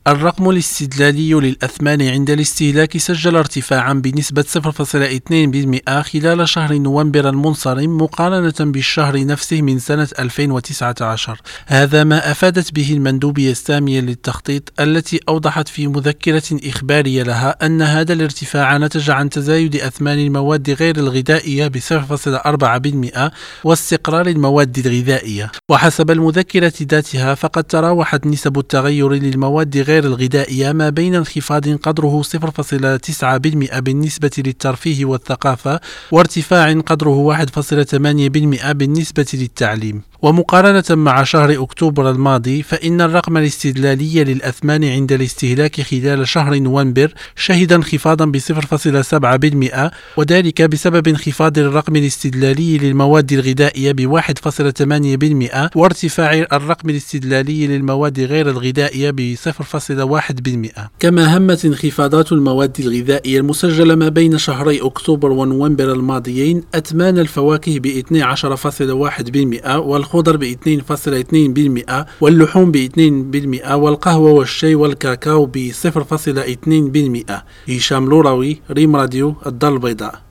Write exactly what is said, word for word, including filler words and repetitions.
الرقم الاستدلالي للأثمان عند الاستهلاك سجل ارتفاعا بنسبة صفر فاصلة اثنين بالمئة خلال شهر نوفمبر المنصرم مقارنة بالشهر نفسه من سنة ألفين وتسعة عشر. هذا ما أفادت به المندوبية السامية للتخطيط التي أوضحت في مذكرة إخبارية لها أن هذا الارتفاع نتج عن تزايد أثمان المواد غير الغذائية ب صفر فاصلة أربعة بالمئة واستقرار المواد الغذائية. وحسب المذكرة ذاتها فقد تراوحت نسب التغير للمواد غير غير الغذائية ما بين انخفاض قدره صفر فاصلة تسعة بالمئة بالنسبة للترفيه والثقافة وارتفاع قدره واحد فاصلة ثمانية بالمئة بالنسبة للتعليم. ومقارنة مع شهر أكتوبر الماضي فإن الرقم الاستدلالي للأثمان عند الاستهلاك خلال شهر نوفمبر شهد انخفاضا ب صفر فاصلة سبعة بالمئة وذلك بسبب انخفاض الرقم الاستدلالي للمواد الغذائية ب واحد فاصلة ثمانية بالمئة وارتفاع الرقم الاستدلالي للمواد غير الغذائية ب صفر فاصلة واحد بالمئة. كما همت انخفاضات المواد الغذائية المسجلة ما بين شهري أكتوبر ونوفمبر الماضيين أثمان الفواكه ب اثني عشر فاصلة واحد بالمئة والخضر ب اثنين فاصلة اثنين بالمئة واللحوم ب اثنين بالمئة والقهوة والشاي والكاكاو ب صفر فاصلة اثنين بالمئة. هشام لوراوي، ريم راديو، الدار البيضاء.